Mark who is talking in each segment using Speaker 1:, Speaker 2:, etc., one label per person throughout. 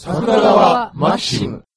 Speaker 1: 桜川マキシム。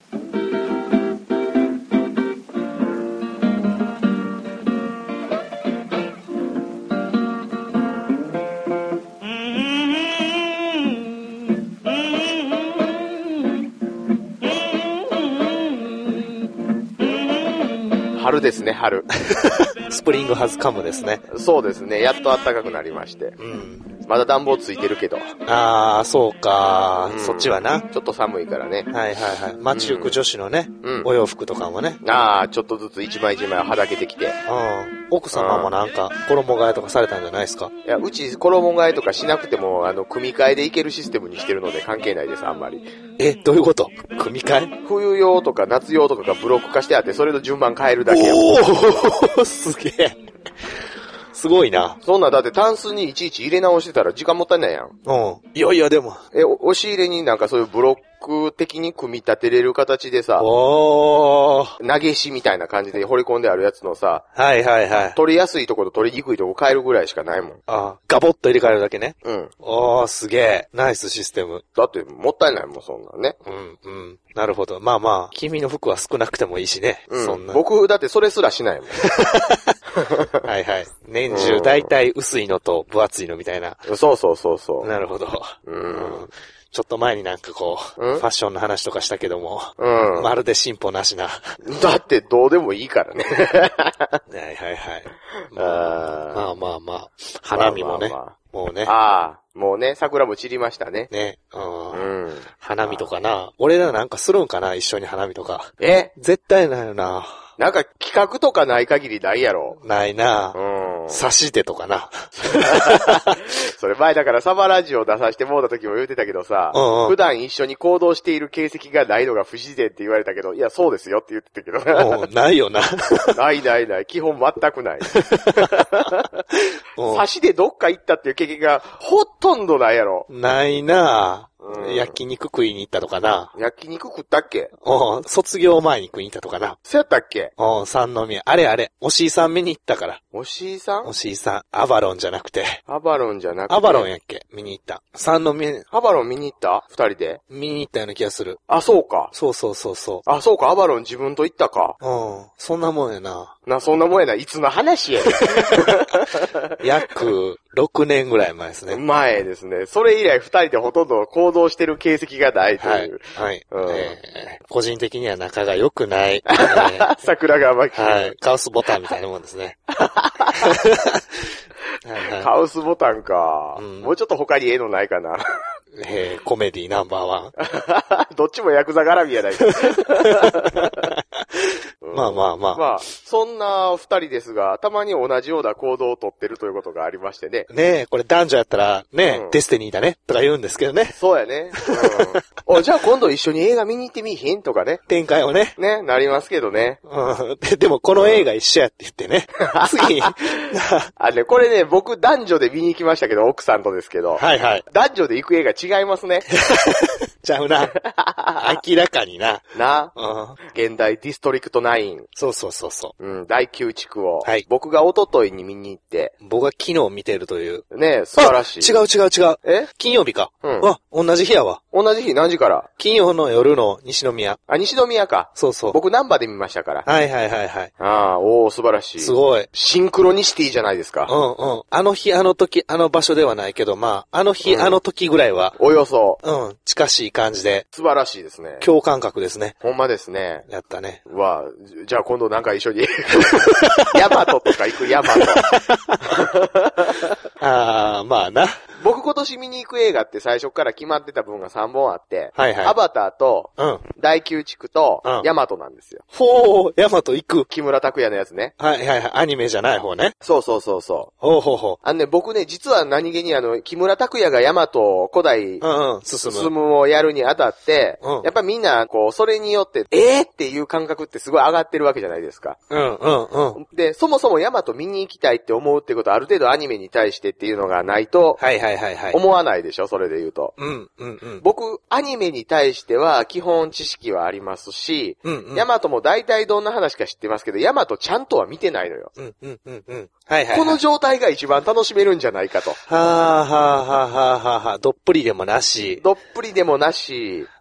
Speaker 2: 春ですね、春。
Speaker 3: スプリングハズカムですね。
Speaker 2: そうですね、やっと暖かくなりまして。まだ暖房ついてるけど。
Speaker 3: あー、そうか、そっちはな。
Speaker 2: ちょっと寒いからね。
Speaker 3: はいはいはい。街行く女子のね、お洋服とかもね。
Speaker 2: あー、ちょっとずつ一枚一枚はだけてきて。
Speaker 3: 奥様もなんか、衣替えとかされたんじゃないですか？
Speaker 2: いや、うち衣替えとかしなくても、組み替えでいけるシステムにしてるので関係ないです、あんまり。
Speaker 3: どういうこと？組み替え？
Speaker 2: 冬用とか夏用とかがブロック化してあって、それの順番変えるだけやもん。
Speaker 3: おーすげえ。すごいな。
Speaker 2: そんな、だってタンスにいちいち入れ直してたら時間もったいないやん。
Speaker 3: いやいやでも。
Speaker 2: 押し入れになんかそういうブロック的に組み立てれる形でさ、投げしみたいな感じで掘り込んであるやつのさ、
Speaker 3: はいはいはい。
Speaker 2: 取りやすいところと取りにくいとこ変えるぐらいしかないもん。
Speaker 3: ガボッと入れ替えるだけね。すげえ。ナイスシステム。
Speaker 2: だってもったいないもん、そんなんね。
Speaker 3: なるほど。まあまあ、君の服は少なくてもいいしね。そんな。
Speaker 2: 僕、だってそれすらしないもん。
Speaker 3: はいはい。年中大体薄いのと分厚いのみたいな。
Speaker 2: そうそうそうそう。
Speaker 3: なるほど。ちょっと前になんかこう、ファッションの話とかしたけども、まるで進歩なしな。
Speaker 2: だってどうでもいいからね。
Speaker 3: はいはいはい。まあまあまあ、花見もね、もうね。
Speaker 2: もうね、桜も散りましたね。
Speaker 3: ね。花見とかな。俺らなんかするんかな、一緒に花見とか。絶対ないよな。
Speaker 2: なんか企画とかない限りないやろ。
Speaker 3: ないな。差し手とかな。
Speaker 2: それ前だからサバラジオ出させてもらった時も言ってたけどさ、普段一緒に行動している形跡がないのが不自然って言われたけど、いや、そうですよって言ってたけど。
Speaker 3: ないよな。
Speaker 2: ないないない。基本全くない。差しでどっか行ったっていう経験がほとんどないやろ。
Speaker 3: ないな。焼肉食いに行ったとかな。
Speaker 2: 焼肉食ったっけ？
Speaker 3: 卒業前に食いに行ったとかな。
Speaker 2: そうやったっけ？
Speaker 3: 三宮。あれ、おしいさん見に行ったから。
Speaker 2: おしいさん？
Speaker 3: おしいさん。アバロンじゃなくて。
Speaker 2: アバロンじゃなくて。
Speaker 3: アバロンやっけ？見に行った。三宮。
Speaker 2: アバロン見に行った？二人で？
Speaker 3: 見に行ったような気がする。
Speaker 2: そうか。
Speaker 3: そう。そう
Speaker 2: か、アバロン自分と行ったか。
Speaker 3: そんなもんやな。
Speaker 2: そんなもんやな。いつの話や。
Speaker 3: 約6年ぐらい前ですね。
Speaker 2: 前ですね。それ以来二人でほとんど行動してる形跡がないという。
Speaker 3: はい。個人的には仲が良くない。
Speaker 2: 桜川マキシム。
Speaker 3: はい。カウスボタンみたいなもんですね。
Speaker 2: カウスボタンか。もうちょっと他にのないかな。
Speaker 3: コメディナンバーワン。
Speaker 2: どっちもヤクザ絡みやないか。
Speaker 3: まあ。
Speaker 2: そんな二人ですが、たまに同じような行動をとってるということがありましてね。
Speaker 3: これ男女やったら、デスティニーだね、とか言うんですけどね。
Speaker 2: そうやね。じゃあ今度一緒に映画見に行ってみいひんとかね。
Speaker 3: 展開をね。
Speaker 2: なりますけどね。
Speaker 3: でもこの映画一緒やって言ってね。次。
Speaker 2: これね、僕男女で見に行きましたけど、奥さんとですけど。
Speaker 3: はいはい。
Speaker 2: 男女で行く映画違いますね。
Speaker 3: ちゃうな。明らかにな。
Speaker 2: 現代ディストリクト9。
Speaker 3: そう。
Speaker 2: 第9地区を。僕が一昨日に見に行って。
Speaker 3: 僕が昨日見てるという。
Speaker 2: 素晴らしい。
Speaker 3: 違う。金曜日か。同じ日やわ。
Speaker 2: 同じ日何時から？
Speaker 3: 金曜の夜の西宮。
Speaker 2: 西宮か。
Speaker 3: そう。
Speaker 2: 僕ナンバーで見ましたから。
Speaker 3: はい。
Speaker 2: 素晴らしい。
Speaker 3: すごい。
Speaker 2: シンクロニシティじゃないですか。
Speaker 3: あの日、あの時、あの場所ではないけど、あの日、あの時ぐらいは。
Speaker 2: およそ。
Speaker 3: 近しい感じで。
Speaker 2: 素晴らしいですね。
Speaker 3: 共感覚ですね。
Speaker 2: ほんまですね。
Speaker 3: やったね。
Speaker 2: じゃあ今度なんか一緒に。ヤマトとか行くヤマト。
Speaker 3: まあな。
Speaker 2: 僕今年見に行く映画って最初から決まってた分が3本あって、
Speaker 3: ア
Speaker 2: バターと、第9地区と、ヤマトなんですよ。
Speaker 3: ヤマト行く。
Speaker 2: 木村拓哉のやつね。
Speaker 3: アニメじゃない方ね。
Speaker 2: そう。僕ね、実は何気に木村拓哉がヤマト古代、進むをやるにあたって、やっぱみんな、それによって、っていう感覚ってすごい上がってるわけじゃないですか。で、そもそもヤマト見に行きたいって思うってことはある程度アニメに対してっていうのがないと、思わないでしょ、それで言うと。僕、アニメに対しては基本知識はありますし、ヤマトも大体どんな話か知ってますけど、ヤマトちゃんとは見てないのよ。この状態が一番楽しめるんじゃないかと。
Speaker 3: どっぷりでもなし。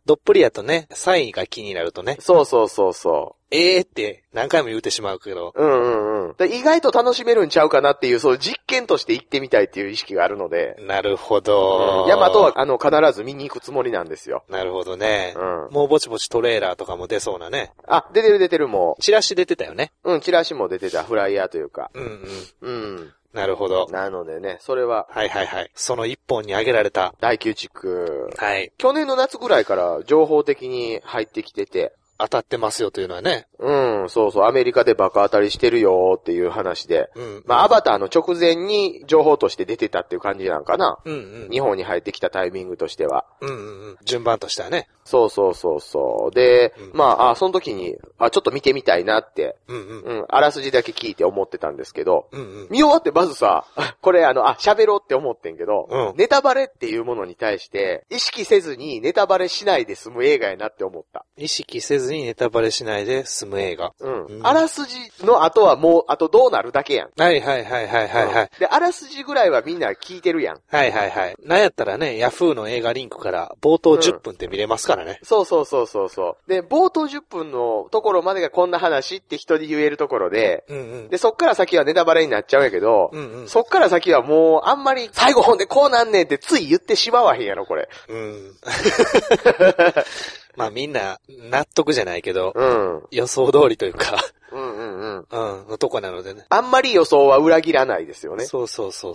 Speaker 3: どっぷりやとね、サインが気になるとね。
Speaker 2: そうそうそうそう。
Speaker 3: って何回も言うてしまうけど。
Speaker 2: で意外と楽しめるんちゃうかなっていう、そう実験として行ってみたいっていう意識があるので。
Speaker 3: なるほど。
Speaker 2: ヤマトは必ず見に行くつもりなんですよ。
Speaker 3: なるほどね。もうぼちぼちトレーラーとかも出そうなね。
Speaker 2: あ、出てるもう。
Speaker 3: チラシ出てたよね。
Speaker 2: チラシも出てた、フライヤーというか。
Speaker 3: なるほど。
Speaker 2: なのでね、それは。
Speaker 3: はいはいはい。その一本に挙げられた。
Speaker 2: 大宮地区。
Speaker 3: はい。
Speaker 2: 去年の夏ぐらいから情報的に入ってきてて。
Speaker 3: 当たってますよというのはね。
Speaker 2: そうそう、アメリカで爆当たりしてるよっていう話で。アバターの直前に情報として出てたっていう感じなんかな。日本に入ってきたタイミングとしては。
Speaker 3: 順番としてはね。
Speaker 2: そう。で、その時に、ちょっと見てみたいなって、あらすじだけ聞いて思ってたんですけど、見終わってまずさ、これ喋ろうって思ってんけど、ネタバレっていうものに対して、意識せずにネタバレしないで済む映画やなって思った。
Speaker 3: 意識せずにネタバレしないで済む映画。
Speaker 2: あらすじの後はもう、あとどうなるだけやん。
Speaker 3: はい。
Speaker 2: で、あらすじぐらいはみんな聞いてるやん。
Speaker 3: はい。なんやったらね、ヤフーの映画リンクから冒頭10分って見れますからね。
Speaker 2: そう。で、冒頭10分のところまでがこんな話って人で言えるところで、で、そっから先はネタバレになっちゃうんやけど、そっから先はもうあんまり最後ほんでこうなんねんってつい言ってしまわへんやろ、これ。
Speaker 3: みんな納得じゃないけど、予想通りというか、のとこなのでね。
Speaker 2: あんまり予想は裏切らないですよね。
Speaker 3: そう。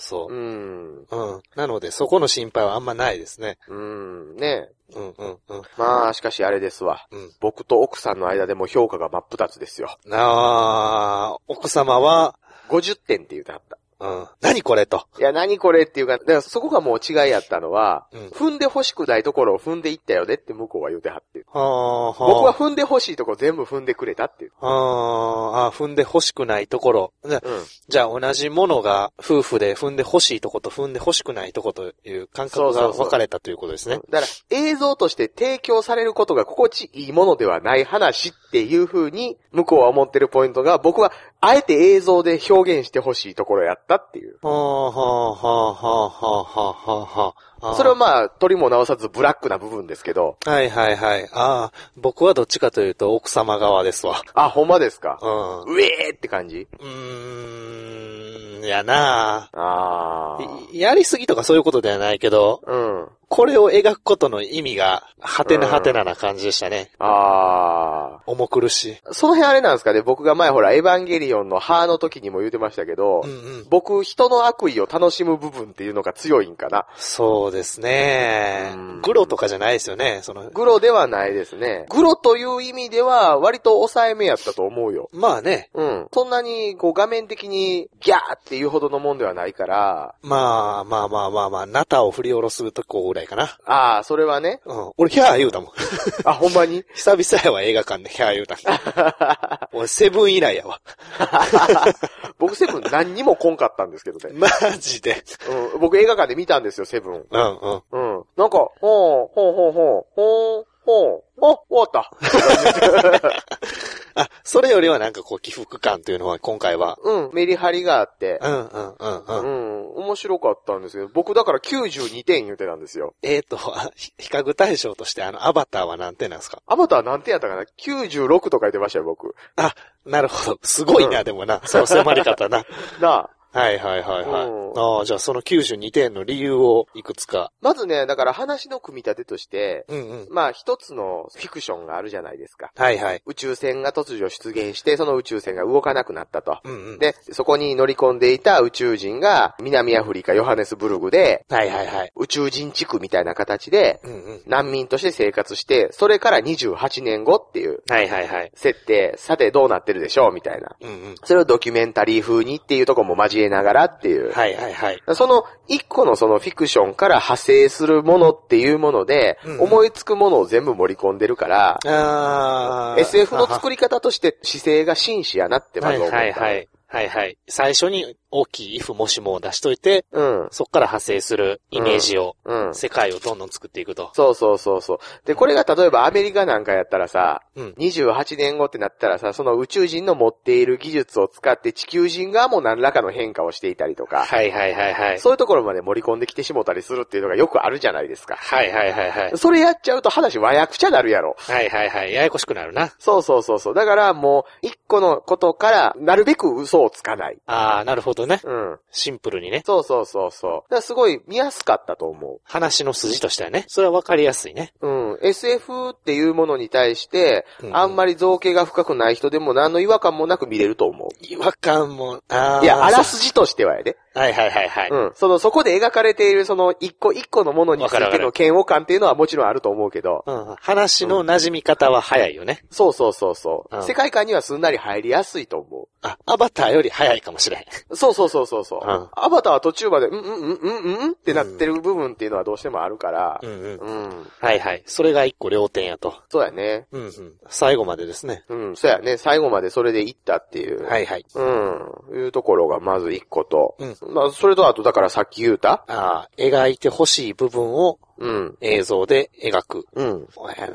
Speaker 3: なので、そこの心配はあんまないですね。
Speaker 2: ね。しかしあれですわ。僕と奥さんの間でも評価が真っ二つですよ。
Speaker 3: 奥様は、
Speaker 2: 50点って言うてはった。
Speaker 3: 何これと。
Speaker 2: いや、何これっていうか、だからそこがもう違いやったのは、踏んで欲しくないところを踏んでいったよねって向こうは言うてはって。僕は踏んで欲しいところ全部踏んでくれたっていう。
Speaker 3: 踏んで欲しくないところ。じゃあ同じものが夫婦で踏んで欲しいとこと踏んで欲しくないとこという感覚が分かれたということですね。
Speaker 2: だから映像として提供されることが心地いいものではない話っていう風に向こうは思ってるポイントが、僕はあえて映像で表現して欲しいところやったっていう。それは取りも直さずブラックな部分ですけど。
Speaker 3: はい。僕はどっちかというと奥様側ですわ。
Speaker 2: ほんまですか。うえーって感じ。
Speaker 3: やなやりすぎとかそういうことではないけど、これを描くことの意味が、はてなな感じでしたね。重苦しい。
Speaker 2: その辺あれなんですかね、僕が前ほら、エヴァンゲリオンの歯の時にも言ってましたけど、僕、人の悪意を楽しむ部分っていうのが強いんかな。
Speaker 3: そうですね。グロとかじゃないですよね。
Speaker 2: グロではないですね。グロという意味では、割と抑えめやったと思うよ。
Speaker 3: ね。
Speaker 2: そんなに、画面的に、ギャーっていうほどのもんではないから。
Speaker 3: ナタを振り下ろすとこぐらいかな。
Speaker 2: それはね。
Speaker 3: 俺、ヒャー言うたもん。
Speaker 2: ほんまに
Speaker 3: 久々やわ、映画館でヒャー言うた。俺、セブン以来やわ。
Speaker 2: 僕、セブン何にも来んかったんですけどね。
Speaker 3: マジで。
Speaker 2: 僕、映画館で見たんですよ、セブン。なんか、終わった。
Speaker 3: それよりはなんか起伏感というのは今回は。
Speaker 2: メリハリがあって。面白かったんですけど、僕だから92点言うてたんですよ。
Speaker 3: 比較対象としてアバターは何点なんですか？
Speaker 2: アバター何点やったかな ?96 とか言ってましたよ、僕。
Speaker 3: なるほど。すごいな、でもな。その迫り方な。はい。じゃあその92点の理由をいくつか。
Speaker 2: まずね、だから話の組み立てとして、一つのフィクションがあるじゃないですか。宇宙船が突如出現して、その宇宙船が動かなくなったと。で、そこに乗り込んでいた宇宙人が南アフリカヨハネスブルグで、宇宙人地区みたいな形で、難民として生活して、それから28年後っていう、設定、さてどうなってるでしょうみたいな。それをドキュメンタリー風にっていうところも交えながらっていう。その一個のそのフィクションから派生するものっていうもので、思いつくものを全部盛り込んでるから、SF の作り方として姿勢が真摯やなってまず思った。
Speaker 3: 最初に大きい if もしもを出しといて、そっから派生するイメージを、世界をどんどん作っていくと。
Speaker 2: そうそうそうそう。で、これが例えばアメリカなんかやったらさ、28年後ってなったらさ、その宇宙人の持っている技術を使って地球人側も何らかの変化をしていたりとか、
Speaker 3: はいはいはいはい。
Speaker 2: そういうところまで盛り込んできてしもたりするっていうのがよくあるじゃないですか。
Speaker 3: はいはいはいはい。
Speaker 2: それやっちゃうと話和訳ちゃなるやろ。
Speaker 3: はいはいはい。ややこしくなるな。
Speaker 2: そうそうそうそう。だからもう、一個のことから、なるべく嘘をつかない。
Speaker 3: ああ、なるほどね。シンプルにね。
Speaker 2: そうそうそうそう。だからすごい見やすかったと思う。
Speaker 3: 話の筋としてはね。それはわかりやすいね。
Speaker 2: SF っていうものに対して、あんまり造形が深くない人でも何の違和感もなく見れると思う。
Speaker 3: 違和感も、
Speaker 2: いや、あらすじとしてはやで。
Speaker 3: はいはいはいはい。
Speaker 2: そこで描かれているその一個一個のものについての嫌悪感っていうのはもちろんあると思うけど。
Speaker 3: 話の馴染み方は早いよね。
Speaker 2: そうそうそうそう。世界観にはすんなり入りやすいと思う。
Speaker 3: アバターより早いかもしれん。
Speaker 2: そうそうそうそう。アバターは途中まで、ってなってる部分っていうのはどうしてもあるから。
Speaker 3: はいはい。それが一個両点やと。
Speaker 2: そうやね。
Speaker 3: 最後までですね。
Speaker 2: そうやね。最後までそれでいったっていう。
Speaker 3: はいはい。
Speaker 2: いうところがまず一個と。まあ、それとあとだからさっき言うた
Speaker 3: 描いてほしい部分を、映像で描く。そうや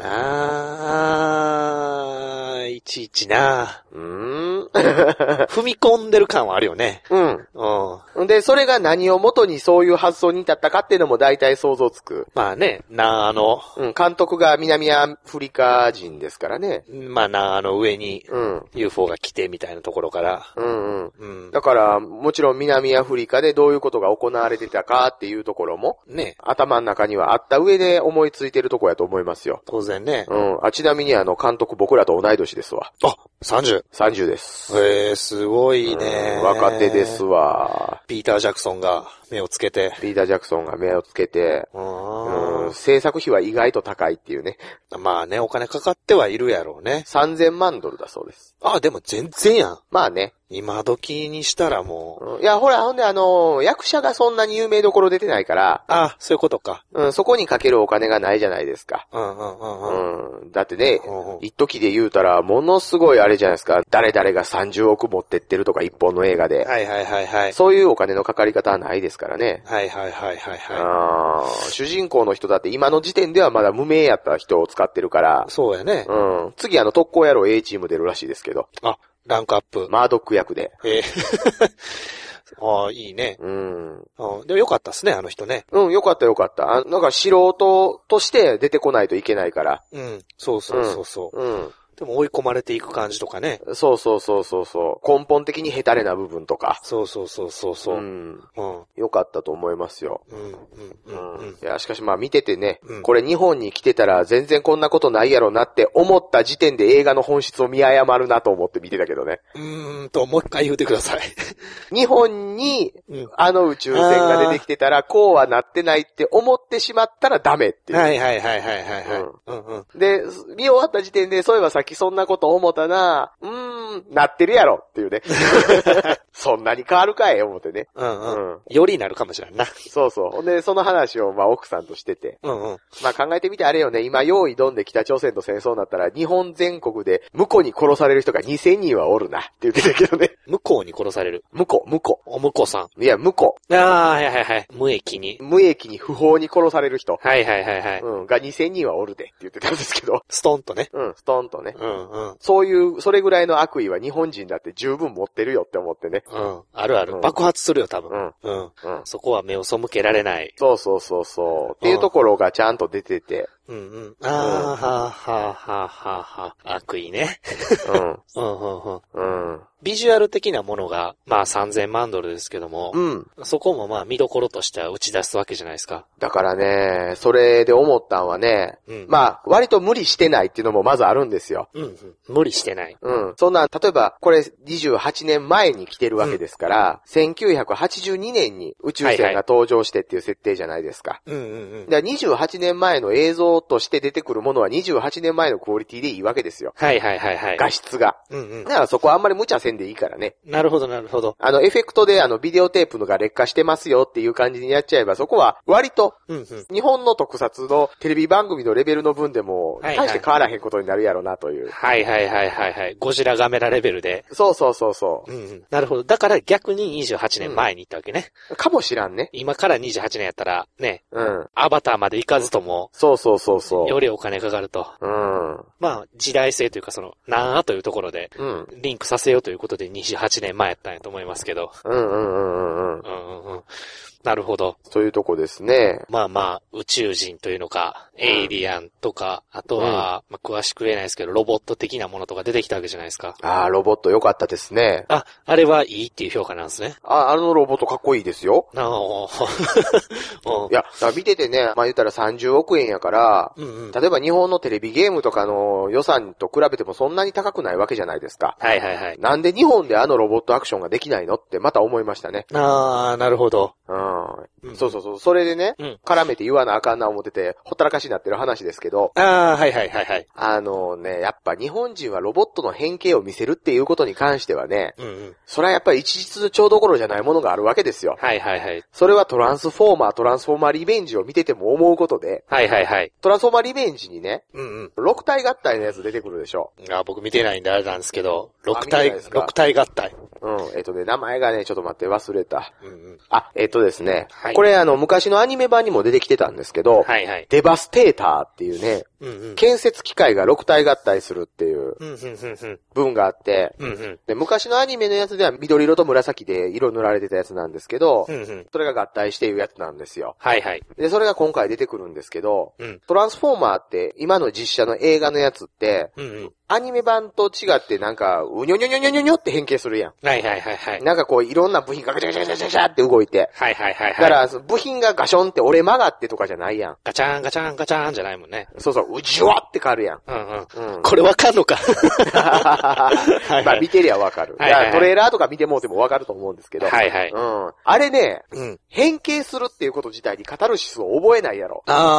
Speaker 3: なぁ。いちいちなぁ。踏み込んでる感はあるよね。
Speaker 2: で、それが何を元にそういう発想に至ったかっていうのも大体想像つく。
Speaker 3: まあね、
Speaker 2: 監督が南アフリカ人ですからね。
Speaker 3: まあ上に UFO が来てみたいなところから。
Speaker 2: だから、もちろん南アフリカでどういうことが行われてたかっていうところも、ね、頭の中にはあった上で思いついてるとこやと思いますよ。
Speaker 3: 当然ね。
Speaker 2: ちなみに監督僕らと同い年ですわ。30です。
Speaker 3: すごいね。
Speaker 2: 若手ですわ。
Speaker 3: ピーター・ジャクソンが目をつけて。
Speaker 2: 制作費は意外と高いっていうね。
Speaker 3: まあね、お金かかってはいるやろうね。
Speaker 2: $3000万だそうです。
Speaker 3: でも全然やん。
Speaker 2: まあね。
Speaker 3: 今時にしたらも
Speaker 2: う。いや、ほら、ほんで役者がそんなに有名どころ出てないから。
Speaker 3: そういうことか。
Speaker 2: そこにかけるお金がないじゃないですか。だってね、一時で言うたら、ものすごいあれじゃないですか。誰々が30億持ってってるとか、一本の映画で。そういうお金のかかり方はないですからね。主人公の人だって今の時点ではまだ無名やった人を使ってるから。
Speaker 3: そうやね。
Speaker 2: 次特攻野郎 A チーム出るらしいですけど。
Speaker 3: ランクアップ。
Speaker 2: マードック役で。
Speaker 3: いいね。でもよかったっすね、あの人ね。
Speaker 2: よかったよかった。なんか素人として出てこないといけないから。
Speaker 3: そう。でも追い込まれていく感じとかね。
Speaker 2: そう。根本的にヘタレな部分とか。
Speaker 3: そう。
Speaker 2: よかったと思いますよ。いや、しかしまあ見ててね、これ日本に来てたら全然こんなことないやろなって思った時点で映画の本質を見誤るなと思って見てたけどね。
Speaker 3: もう一回言うてください。
Speaker 2: 日本に宇宙船が出てきてたらこうはなってないって思ってしまったらダメっていう。で、見終わった時点でそういえばさっきそんなこと思ったな、なってるやろっていうね。そんなに変わるかい思ってね。
Speaker 3: よりなるかもしれんな。
Speaker 2: そう。ほんで、その話を奥さんとしてて。まあ考えてみてあれよね、今用意どんで北朝鮮と戦争になったら日本全国で向こうに殺される人が2000人はおるなって言ってたけどね。
Speaker 3: 向こうに殺される。
Speaker 2: 向こう。
Speaker 3: 向こうさん。
Speaker 2: いや、向こう。
Speaker 3: 無益に
Speaker 2: 不法に殺される人。が2000人はおるでって言ってたんですけど。
Speaker 3: ストンとね。
Speaker 2: ストンとね。それぐらいの悪意は日本人だって十分持ってるよって思ってね。
Speaker 3: あるある。爆発するよ、多分。そこは目を背けられない。
Speaker 2: そう。っていうところがちゃんと出てて。
Speaker 3: 悪意ね。ビジュアル的なものが、$3000万ですけども、そこも見どころとしては打ち出すわけじゃないですか。
Speaker 2: だからね、それで思ったんはね、割と無理してないっていうのもまずあるんですよ。
Speaker 3: 無理してない。
Speaker 2: そんな、例えば、これ28年前に来てるわけですから、1982年に宇宙船が登場してっていう設定じゃないですか。28年前の映像象として出てくるものは28年前のクオリティでいいわけですよ。
Speaker 3: はいはいはいはい。
Speaker 2: 画質が。だからそこはあんまり無茶せんでいいからね。
Speaker 3: なるほどなるほど。
Speaker 2: エフェクトでビデオテープのが劣化してますよっていう感じにやっちゃえば、そこは割と、日本の特撮のテレビ番組のレベルの分でも、大して変わらへんことになるやろなという。
Speaker 3: はいはいはいはいはい。ゴジラガメラレベルで。
Speaker 2: そうそうそうそう。
Speaker 3: なるほど。だから逆に28年前に行ったわけね。
Speaker 2: かもしらんね。
Speaker 3: 今から28年やったら、ね。アバターまで行かずとも。
Speaker 2: そうそうそうそう。
Speaker 3: よりお金かかると。まあ、時代性というか何というところで、リンクさせようということで28年前やったんやと思いますけど。なるほど。
Speaker 2: というとこですね。
Speaker 3: まあまあ、宇宙人というのか、エイリアンとか、あとは、まあ詳しく言えないですけど、ロボット的なものとか出てきたわけじゃないですか。
Speaker 2: ああ、ロボット良かったですね。
Speaker 3: あれはいいっていう評価なんですね。
Speaker 2: あのロボットかっこいいですよ。いや、だから見ててね、まあ言ったら30億円やから、例えば日本のテレビゲームとかの予算と比べてもそんなに高くないわけじゃないですか。
Speaker 3: はいはいはい。
Speaker 2: なんで日本でロボットアクションができないのってまた思いましたね。
Speaker 3: ああ、なるほど。
Speaker 2: そうそうそう。それでね、絡めて言わなあかんな思ってて、ほったらかしになってる話ですけど。
Speaker 3: はいはいはいはい。
Speaker 2: やっぱ日本人はロボットの変形を見せるっていうことに関してはね、それはやっぱり一日超どころじゃないものがあるわけですよ。
Speaker 3: はいはいはい。
Speaker 2: それはトランスフォーマーリベンジを見てても思うことで、
Speaker 3: はいはいはい。
Speaker 2: トランスフォーマーリベンジにね、6体合体のやつ出てくるでしょ。
Speaker 3: 僕見てないんであれなんですけど、6体合体。
Speaker 2: 名前がね、ちょっと待って忘れた。ですね、これ昔のアニメ版にも出てきてたんですけど、デバステーターっていうね、建設機械が6体合体するっていう文があって、で昔のアニメのやつでは緑色と紫で色塗られてたやつなんですけど、それが合体しているやつなんですよ。で、それが今回出てくるんですけど、トランスフォーマーって今の実写の映画のやつって、アニメ版と違ってなんか、うにょにょにょにょにょにょって変形するやん。なんかこういろんな部品がガチャガチャガチャガチャって動いて。だから部品がガションって折れ曲がってとかじゃないやん。
Speaker 3: ガチャンガチャンガチャンじゃないもんね。
Speaker 2: そうそう、うじわって変わるやん。
Speaker 3: これわかんのか。
Speaker 2: まあ見てりゃわかる。トレーラーとか見てもうてもわかると思うんですけど。あれね、変形するっていうこと自体にカタルシスを覚えないやろ。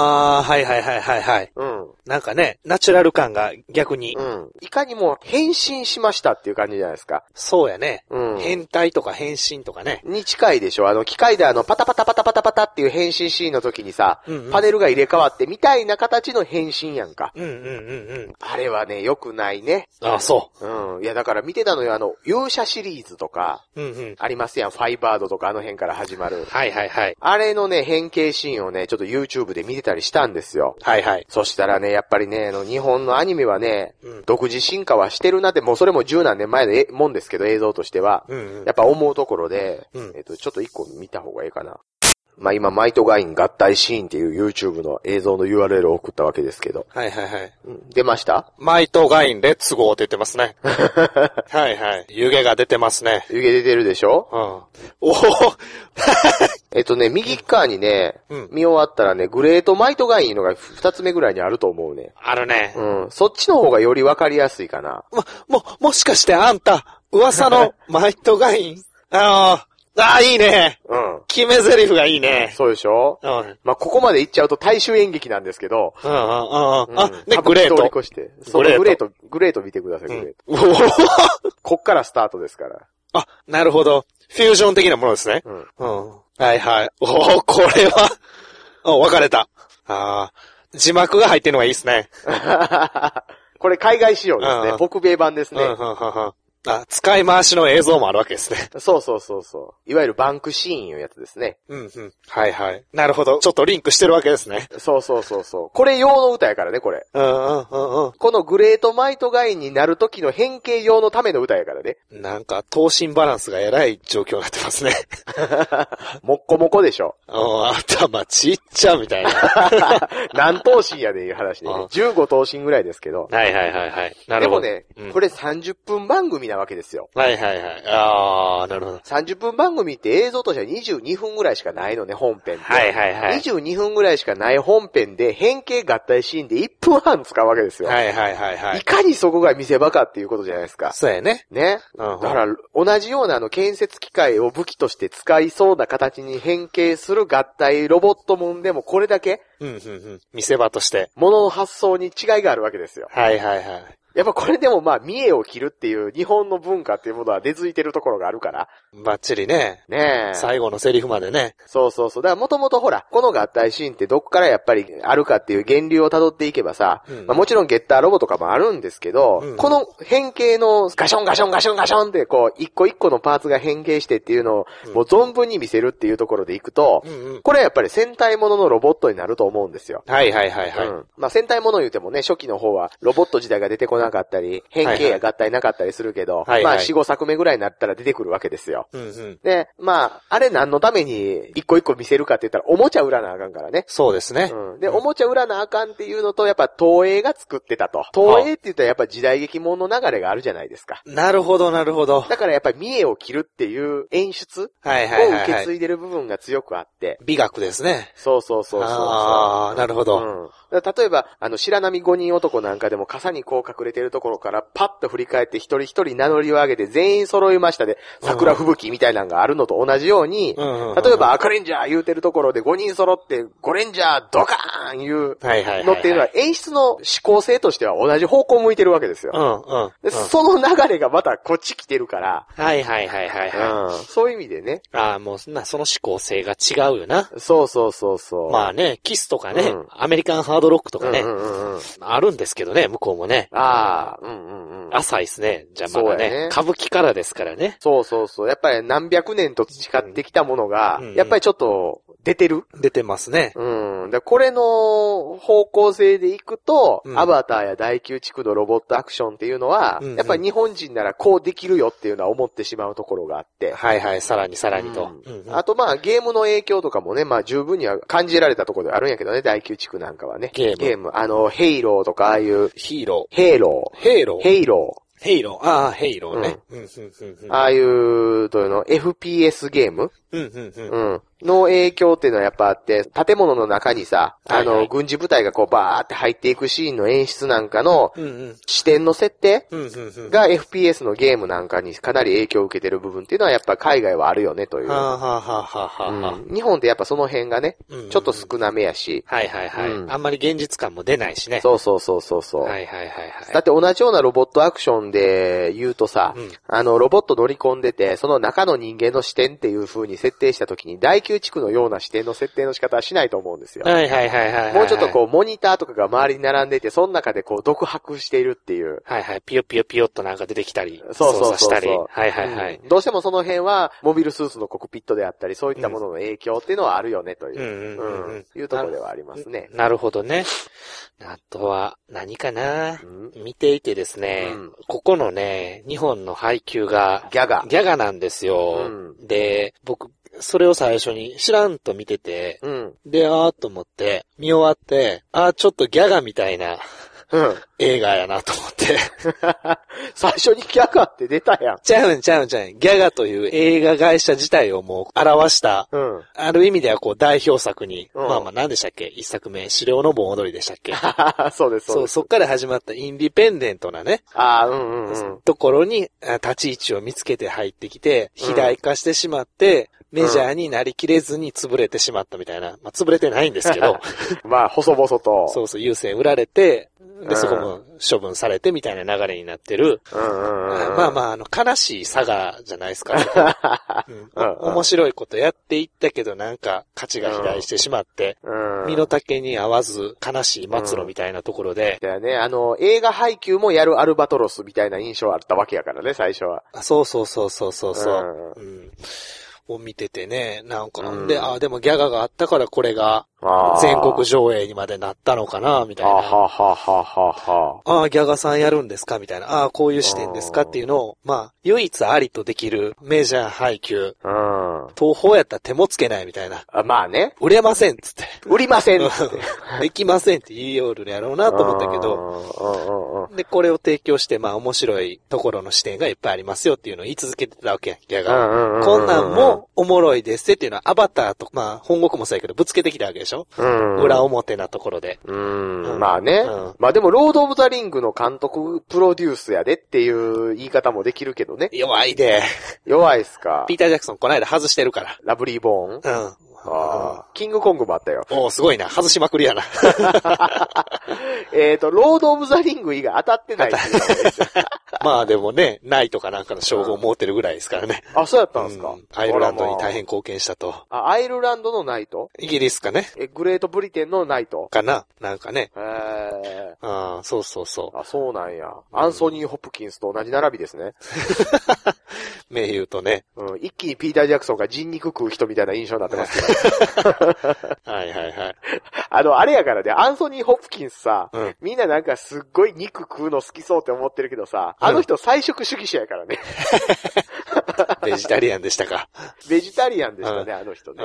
Speaker 3: なんかね、ナチュラル感が逆に。
Speaker 2: いかにも変身しましたっていう感じじゃないですか。
Speaker 3: そうやね。変態とか変身とかね。
Speaker 2: に近いでしょ。機械でパタパタパタパタパタっていう変身シーンの時にさ、パネルが入れ替わってみたいな形の変身やんか。あれはね、良くないね。
Speaker 3: そう。
Speaker 2: いや、だから見てたのよ、勇者シリーズとか、ありますやん。ファイバードとかあの辺から始まる。あれのね、変形シーンをね、ちょっと YouTube で見てたりしたんですよ。そしたらね、やっぱりね、日本のアニメはね、独自進化はしてるなって、もうそれも10何年前のもんですけど、映像としては。やっぱ思うところで、ちょっと一個見た方がいいかな。まあ今、マイトガイン合体シーンっていう YouTube の映像の URL を送ったわけですけど。出ました？
Speaker 3: マイトガインレッツゴーって言ってますね。湯気が出てますね。
Speaker 2: 湯気出てるでしょ？右側にね、見終わったらね、グレートマイトガインのが2つ目ぐらいにあると思うね。
Speaker 3: あるね。
Speaker 2: そっちの方がよりわかりやすいかな。
Speaker 3: もしかしてあんた、噂のマイトガインいいね。決め台詞がいいね。
Speaker 2: そうでしょ？まあ、ここまで行っちゃうと大衆演劇なんですけど。
Speaker 3: グレート。
Speaker 2: グレート見てください、グレート。こっからスタートですから。
Speaker 3: なるほど。フュージョン的なものですね。これは、分かれた。字幕が入ってるのがいいですね。
Speaker 2: これ海外仕様ですね。北米版ですね。
Speaker 3: 使い回しの映像もあるわけですね。
Speaker 2: そう。いわゆるバンクシーンいうやつですね。
Speaker 3: なるほど。ちょっとリンクしてるわけですね。
Speaker 2: そう。これ用の歌やからね、これ。このグレートマイトガインになる時の変形用のための歌やからね。
Speaker 3: なんか、頭身バランスが偉い状況になってますね。
Speaker 2: もっこもこでしょ。
Speaker 3: 頭ちっちゃみたいな。
Speaker 2: 何頭身やでいう話で、ね。15頭身ぐらいですけど。
Speaker 3: なるほど。
Speaker 2: でもね、これ30分番組なわけですよ。
Speaker 3: なるほど。
Speaker 2: 30分番組って映像としては22分ぐらいしかないのね、本編で。22分ぐらいしかない本編で変形合体シーンで1分半使うわけですよ。
Speaker 3: はいはいはい。
Speaker 2: いかにそこが見せ場かっていうことじゃないですか。
Speaker 3: そうやね。
Speaker 2: ね。だから、同じような建設機械を武器として使いそうな形に変形する合体ロボットもんでもこれだけ、
Speaker 3: 見せ場として。
Speaker 2: 物の発想に違いがあるわけですよ。
Speaker 3: はいはいはい。
Speaker 2: やっぱこれでも見栄を切るっていう日本の文化っていうものは根付いてるところがあるから。
Speaker 3: バッチリね。
Speaker 2: ねえ。
Speaker 3: 最後のセリフまでね。
Speaker 2: そうそうそう。だからもともとほら、この合体シーンってどっからやっぱりあるかっていう源流を辿っていけばさ、もちろんゲッターロボとかもあるんですけど、この変形のガションガションガションガションって一個一個のパーツが変形してっていうのをもう存分に見せるっていうところでいくと、これはやっぱり戦隊もののロボットになると思うんですよ。
Speaker 3: はいはいはいはい。
Speaker 2: 戦隊もの言うてもね、初期の方はロボット自体が出てこなかったり、変形や合体なかったりするけど、4、5作目ぐらいになったら出てくるわけですよ。で、あれ何のために一個一個見せるかって言ったら、おもちゃ売らなあかんからね。
Speaker 3: そうですね。
Speaker 2: で、おもちゃ売らなあかんっていうのと、やっぱ東映が作ってたと。東映って言ったらやっぱ時代劇ものの流れがあるじゃないですか。
Speaker 3: なるほどなるほど。
Speaker 2: だからやっぱり見栄を切るっていう演出を受け継いでる部分が強くあって。
Speaker 3: 美学ですね。
Speaker 2: そうそうそうそう。
Speaker 3: ああ、なるほど。
Speaker 2: 例えば、白波5人男なんかでも傘にこう隠れてるところからパッと振り返って一人一人名乗りを上げて全員揃いましたで、桜吹雪みたいなのがあるのと同じように、例えば赤レンジャー言うてるところで5人揃って5レンジャードカーン言うのっていうのは演出の思考性としては同じ方向を向いてるわけですよ。でその流れがまたこっち来てるから。
Speaker 3: はいはいはいはいはい。
Speaker 2: そういう意味でね。
Speaker 3: ああ、もうその思考性が違うよな。
Speaker 2: そうそうそうそう。
Speaker 3: まあね、キスとかね、アメリカンハードロックとかね、あるんですけどね、向こうもね。浅いですね。じゃあまだね、歌舞伎からですからね。
Speaker 2: そうそうそう。やっぱり何百年と培ってきたものが、やっぱりちょっと出てる？
Speaker 3: 出てますね。
Speaker 2: でこれの方向性でいくと、アバターや第9地区のロボットアクションっていうのは、やっぱり日本人ならこうできるよっていうのは思ってしまうところがあって。
Speaker 3: はいはい、さらにさらにと。
Speaker 2: あとゲームの影響とかもね、十分には感じられたところであるんやけどね、第9地区なんかはね。
Speaker 3: ゲーム。
Speaker 2: ヘイローとかああいう。
Speaker 3: ヘイロー。ああ、ヘイローね。
Speaker 2: ああいう、FPS ゲームの影響っていうのはやっぱあって、建物の中にさ、軍事部隊がバーって入っていくシーンの演出なんかの、視点の設定が FPS のゲームなんかにかなり影響を受けてる部分っていうのはやっぱ海外はあるよねという。日本ってやっぱその辺がね、ちょっと少なめやし。
Speaker 3: はいはいはい。あんまり現実感も出ないしね。
Speaker 2: そうそうそうそう。
Speaker 3: はいはいはい。
Speaker 2: だって同じようなロボットアクションで言うとさ、ロボット乗り込んでて、その中の人間の視点っていう風に設定した時に、第9地区のような視点の設定の仕方はしないと思うんですよ。
Speaker 3: はいはいはいはい。
Speaker 2: もうちょっとモニターとかが周りに並んでいて、その中で独白しているっていう。
Speaker 3: はいはい。ピヨピヨピヨっとなんか出てきたり。
Speaker 2: そう
Speaker 3: したり。はいはいはい。
Speaker 2: どうしてもその辺は、モビルスーツのコクピットであったり、そういったものの影響っていうのはあるよねという。いうところではありますね。
Speaker 3: なるほどね。あとは、何かな、見ていてですね、ここのね、日本の配給が、ギャガなんですよ。で、僕、それを最初に知らんと見てて、で、と思って、見終わって、ちょっとギャガみたいな、映画やなと思って。
Speaker 2: 最初にギャガって出たやん。
Speaker 3: ちゃうん。ギャガという映画会社自体をもう表した、ある意味では代表作に、何でしたっけ？一作目、狩猟の盆踊りでしたっけ？
Speaker 2: そうです。
Speaker 3: そっから始まったインディペンデントなね、ところに立ち位置を見つけて入ってきて、肥大化してしまって、メジャーになりきれずに潰れてしまったみたいな。潰れてないんですけど。
Speaker 2: 細々と。
Speaker 3: そう、優先売られて、で、そこも処分されてみたいな流れになってる。悲しいサガじゃないですか。面白いことやっていったけどなんか価値が肥大してしまって、身の丈に合わず悲しい末路みたいなところで。
Speaker 2: だよね、映画配給もやるアルバトロスみたいな印象あったわけやからね、最初は。
Speaker 3: そう。を見ててね、なんか、でもギャガがあったからこれが全国上映にまでなったのかな、みたいな。ギャガさんやるんですかみたいな。こういう視点ですかっていうのを、唯一ありとできるメジャー配給。東宝やったら手もつけないみたいな。売れませんっつって。
Speaker 2: 売りませんっつって。
Speaker 3: できませんって言いよるやろうなと思ったけど。で、これを提供して、面白いところの視点がいっぱいありますよっていうのを言い続けてたわけ、ギャガは。こんなんもおもろいですっていうのはアバターと、本国もそうやけどぶつけてきたわけでしょ。 ょ？裏表なところで。
Speaker 2: まあね。まあでも、ロード・オブ・ザ・リングの監督、プロデュースやでっていう言い方もできるけどね。
Speaker 3: 弱いで。
Speaker 2: 弱いっすか。
Speaker 3: ピーター・ジャクソンこの間外してるから。
Speaker 2: ラブリー・ボーン？キングコングもあったよ。
Speaker 3: すごいな。外しまくりやな。
Speaker 2: ロード・オブ・ザ・リング以外当たってない。
Speaker 3: まあでもね、ナイトかなんかの称号を持ってるぐらいですからね。
Speaker 2: あ、そうやったんですか。
Speaker 3: アイルランドに大変貢献したと。
Speaker 2: アイルランドのナイト？
Speaker 3: イギリスかね。
Speaker 2: グレートブリテンのナイト？
Speaker 3: かななんかね。そう。
Speaker 2: あ、そうなんや。アンソニー・ホプキンスと同じ並びですね。
Speaker 3: 名優とね。
Speaker 2: 一気にピーター・ジャクソンが人肉食う人みたいな印象になってますけど。
Speaker 3: はい。
Speaker 2: あれやからね、アンソニー・ホプキンスさ、みんななんかすっごい肉食うの好きそうって思ってるけどさ、あの人菜食主義者やからね。
Speaker 3: ベジタリアンでしたか。
Speaker 2: ベジタリアンでしたね、あの人ね。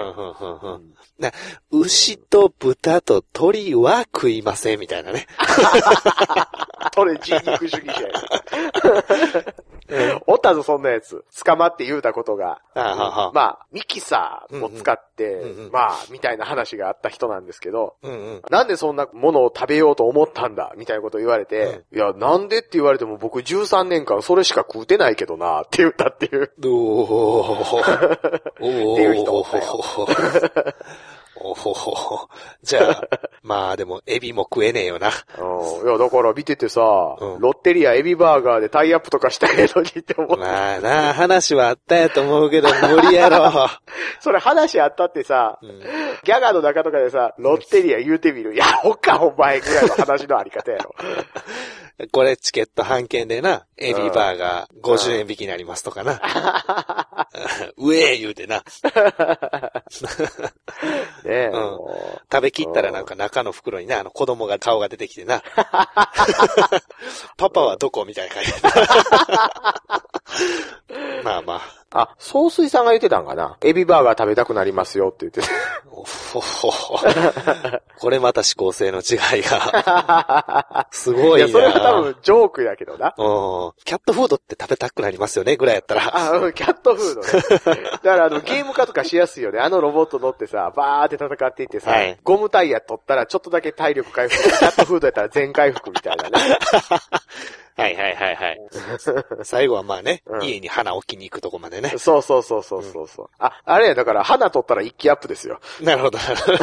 Speaker 3: 牛と豚と鳥は食いませんみたいなね。
Speaker 2: それ人肉主義者や。おったぞ、そんなやつ。捕まって言うたことが。まあ、ミキサーを使って、まあ、みたいな話があった人なんですけど、なんでそんなものを食べようと思ったんだみたいなことを言われて、いや、なんでって言われても僕13年間それしか食うてないけどなって言ったっていう。っていう人おったよ。
Speaker 3: じゃあ、まあでも、エビも食えねえよな。
Speaker 2: いや、だから見ててさ、ロッテリアエビバーガーでタイアップとかしたいのにって思って。
Speaker 3: まあな、話はあったやと思うけど、無理やろ。
Speaker 2: それ話あったってさ、ギャガーの中とかでさ、ロッテリア言うてみる。いや、ほかお前ぐらいの話のあり方やろ。
Speaker 3: これチケット半券でな、エビバーガー50円引きになりますとかな。うえー言うてな。
Speaker 2: ねえ、
Speaker 3: 食べきったらなんか中の袋にな、子供が顔が出てきてな。パパはどこみたいな感じ。まあまあ。
Speaker 2: あ、総帥さんが言ってたんかな。エビバーガー食べたくなりますよって言ってた。
Speaker 3: これまた指向性の違いが。すごいな。
Speaker 2: いや、それは多分ジョークやけどな。
Speaker 3: キャットフードって食べたくなりますよね、ぐらいやったら。
Speaker 2: キャットフードね。だからゲーム化とかしやすいよね。ロボット乗ってさ、バーって戦っていってさ、ゴムタイヤ取ったらちょっとだけ体力回復。キャットフードやったら全回復みたいなね。
Speaker 3: はい。最後はまあね、家に花置きに行くとこまでね。
Speaker 2: そう。あれや、だから花取ったら一気アップですよ。
Speaker 3: なるほど。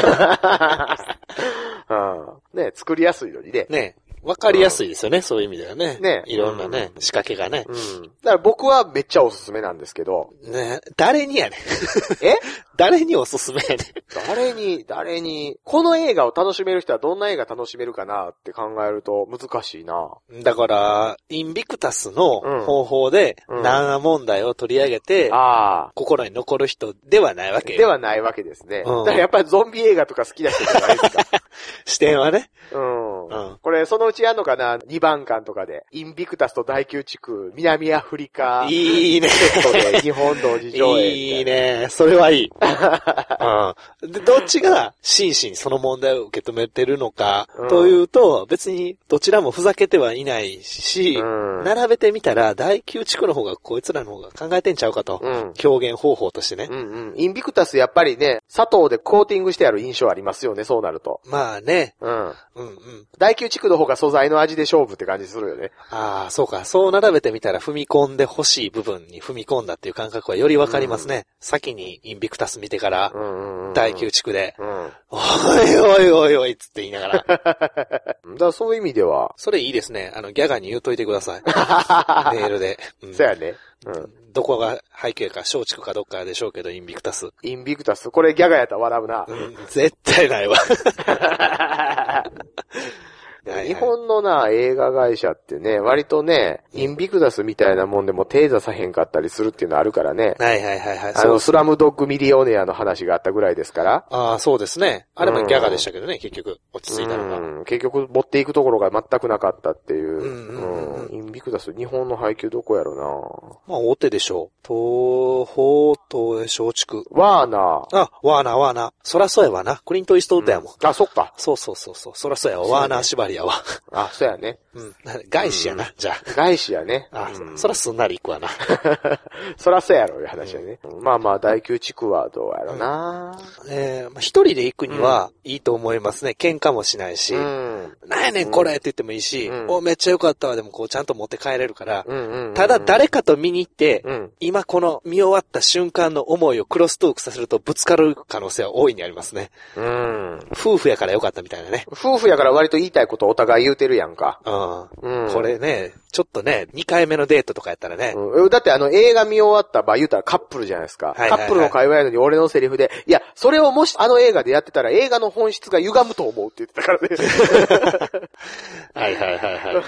Speaker 2: ね、作りやすいのにね。
Speaker 3: ね。わかりやすいですよね、そういう意味ではね。ね。いろんなね、仕掛けがね。
Speaker 2: だから僕はめっちゃおすすめなんですけど。
Speaker 3: ね、誰にやねん。
Speaker 2: え
Speaker 3: 誰におすすめやねん。
Speaker 2: 誰に、この映画を楽しめる人はどんな映画楽しめるかなって考えると難しいな。
Speaker 3: だから、インビクタスの方法で、ナー問題を取り上げて、心に残る人ではないわけよ。
Speaker 2: ではないわけですね。だからやっぱりゾンビ映画とか好きな人じゃないですか。
Speaker 3: 視点はね。
Speaker 2: これ、そのうちやんのかな ?2 番館とかで。インビクタスと大宮地区、南アフリカ。
Speaker 3: いいね。
Speaker 2: セットで日本同時上映。
Speaker 3: いいね。それはいい。で、どっちが真摯にその問題を受け止めてるのか、というと、別にどちらもふざけてはいないし、並べてみたら、大宮地区の方がこいつらの方が考えてんちゃうかと。表現方法としてね。
Speaker 2: インビクタスやっぱりね、砂糖でコーティングしてある印象ありますよね、そうなると。
Speaker 3: まあね。
Speaker 2: 大宮地区の方が素材の味で勝負って感じするよね。
Speaker 3: ああ、そうか。そう並べてみたら踏み込んで欲しい部分に踏み込んだっていう感覚はよりわかりますね。先にインビクタス見てから、大宮地区で、おいつって言いながら。だ
Speaker 2: からそういう意味では。
Speaker 3: それいいですね。ギャガに言うといてください。メールで。
Speaker 2: そうやね。
Speaker 3: どこが背景か、松竹かどっかでしょうけど、インビクタス。
Speaker 2: インビクタス。これギャガやったら笑うな。
Speaker 3: 絶対ないわ。
Speaker 2: 日本の映画会社ってね、割とね、インビクタスみたいなもんでも手出さへんかったりするっていうのあるからね。スラムドッグミリオネアの話があったぐらいですから。
Speaker 3: ああ、そうですね。あれもギャガでしたけどね、結局。落ち着いたのが。
Speaker 2: 結局持っていくところが全くなかったっていう。インビクタス、日本の配給どこやろな。
Speaker 3: まあ、大手でしょう。東宝、松竹。
Speaker 2: ワーナー。
Speaker 3: ワーナー。そらそうやわな。クリント・イーストウッドやもん。
Speaker 2: そっか。
Speaker 3: そう。そらそうやわ。ワーナー縛りや。 やわ。
Speaker 2: あ、そうやね。
Speaker 3: うん。外資やな、じゃあ。
Speaker 2: 外資やね。
Speaker 3: あ、そらすんなり行くわな。
Speaker 2: そらそうやろ、いう話やね。まあまあ、第9地区はどうやろな。
Speaker 3: 一人で行くにはいいと思いますね。喧嘩もしないし。なんやねんこれって言ってもいいし、お、めっちゃよかったわ、でもこうちゃんと持って帰れるから。ただ誰かと見に行って、今この見終わった瞬間の思いをクロストークさせるとぶつかる可能性は大いにありますね。夫婦やからよかったみたいなね。
Speaker 2: 夫婦やから割と言いたいことお互い言うてるやんか。
Speaker 3: これね、ちょっとね、2回目のデートとかやったらね。
Speaker 2: だって映画見終わった場合言うたらカップルじゃないですか。カップルの会話やのに俺のセリフで、いや、それをもし映画でやってたら映画の本質が歪むと思うって言ってたからね。
Speaker 3: はいはいはいはい。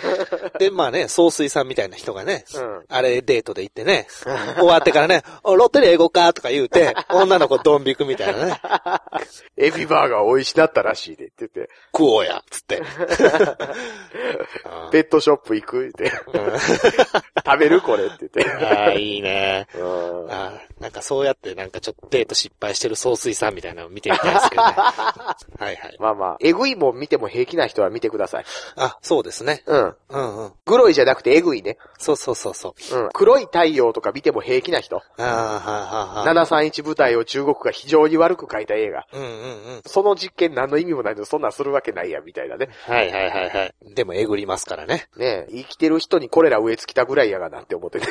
Speaker 3: で、まあね、総帥さんみたいな人がね、あれデートで行ってね、終わってからね、ロッテリア英語かとか言うて、女の子ドン引くみたいなね。
Speaker 2: エビバーガー美味しなったらしいでって言って。
Speaker 3: 食おうや、つって。
Speaker 2: ペットショップ行くって。食べるこれって言って。
Speaker 3: ああ、いいね。なんかそうやってなんかちょっとデート失敗してる総帥さんみたいなのを見てみたいですけどね。はいはい。
Speaker 2: まあまあ、エグいもん見ても平気な人は見てください。
Speaker 3: あ、そうですね。
Speaker 2: グロいじゃなくてエグいね。
Speaker 3: そうそうそうそう。
Speaker 2: 黒い太陽とか見ても平気な人。731部隊を中国が非常に悪く書いた映画。その実験何の意味もないのでそんなんするわけないや、みたいなね。
Speaker 3: はいはいはいはい。でもエグりますからね。
Speaker 2: ねえ、生きてる人にこれら植え付きたぐらいやがなって思ってね。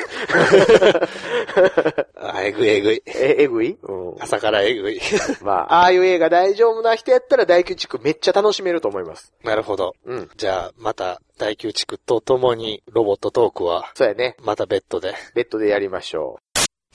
Speaker 3: えぐいえぐい。
Speaker 2: えぐい？
Speaker 3: 朝からえぐい。
Speaker 2: まあ、ああいう映画大丈夫な人やったら第9地区めっちゃ楽しめると思います。
Speaker 3: なるほど。じゃあ、また第9地区とともにロボットトークは。
Speaker 2: そうやね。
Speaker 3: またベッドで
Speaker 2: やりましょう。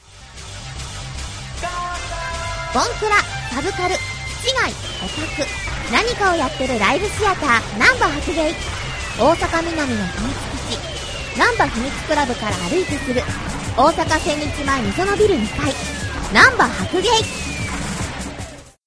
Speaker 4: ボンクラ、サブカル、市街、オタク、何かをやってるライブシアター、ナンバ白芸。大阪南の秘密基地、ナンバ秘密クラブから歩いてする大阪千日前みそのビル2階、ナンバ白芸。